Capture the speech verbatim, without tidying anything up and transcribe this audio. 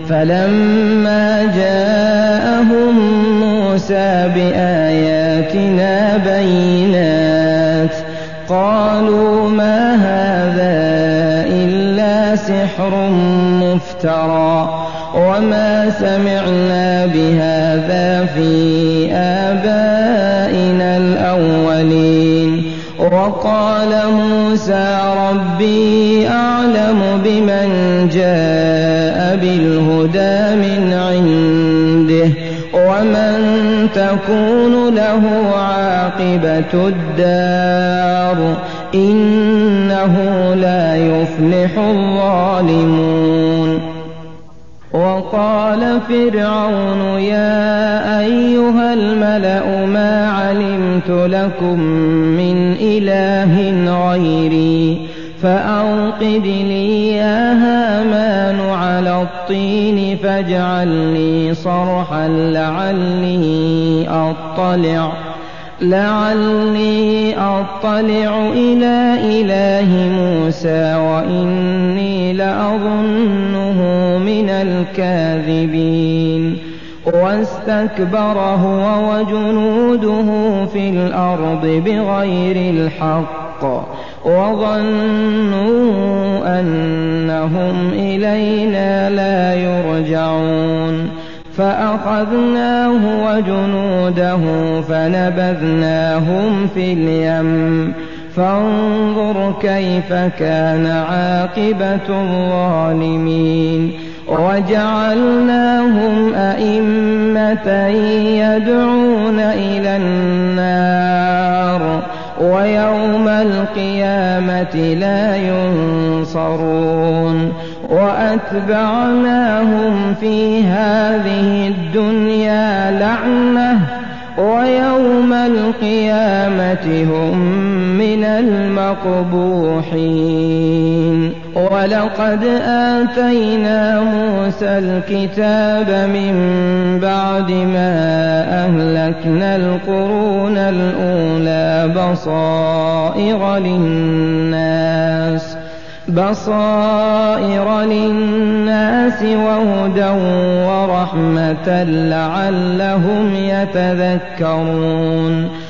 فلما جاءهم موسى بآياتنا بينات قالوا ما هذا إلا سحر مفترى وما سمعنا بهذا في آبائنا الأولين. وقال موسى ربي أعلم بمن جاء بالهدى من عنده ومن تكون له عاقبة الدار إنه لا يفلح الظالمون. وقال فرعون يا أيها الملأ ما علمت لكم من إله غيري فأوقد لي يا هامان على الطين فاجعل لي صرحا لعلي أطلع لعلي أطلع إلى إله موسى وإني لأظنه من الكاذبين. واستكبر هو وجنوده في الأرض بغير الحق وظنوا أنهم إلينا لا يرجعون. فأخذناه وجنوده فنبذناهم في اليم فانظر كيف كان عاقبة الظالمين. وجعلناهم أئمة يدعون إلى النار ويوم القيامة لا ينصرون. وأتبعناهم في هذه الدنيا لعنة ويوم القيامة هم من المقبوحين. ولقد آتينا موسى الكتاب من بعد ما أهلكنا القرون الأولى بصائر للناس بصائر للناس وهدى ورحمة لعلهم يتذكرون.